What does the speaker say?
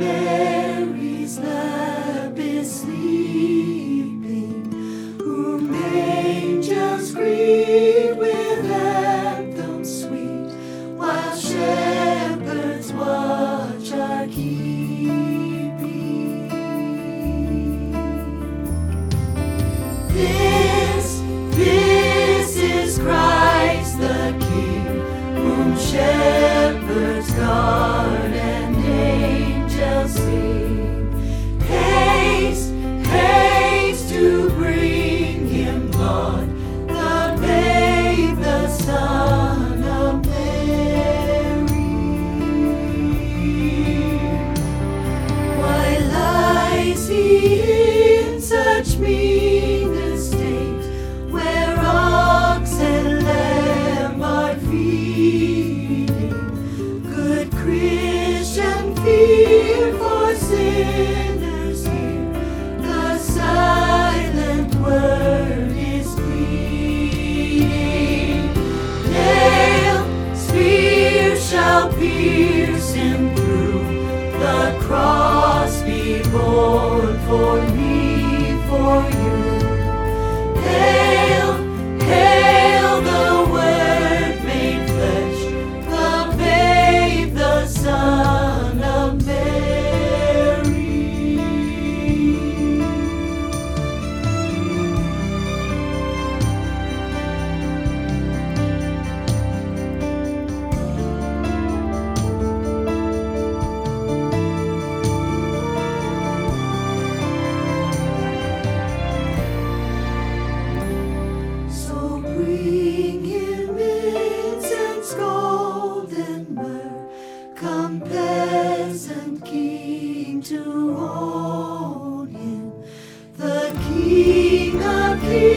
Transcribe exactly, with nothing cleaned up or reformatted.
Mary's lap is sleeping, whom angels greet with anthems sweet, while shepherds watch are keeping. This, this is Christ the King, whom shepherds guard and angels sing. Haste, haste to bring him, Lord, the babe, the Son of Mary. Why lies he in such mean estate, where ox and lamb are feeding? Good Christian, fear for sinners here, the silent word is pleading. Nail, spear shall pierce him through, the cross be borne for me, for you. Hail, hail the Word made flesh, the babe, the Son of Mary. So bring him incense, gold, and myrrh. Come, peasant king, to own him, the King of kings.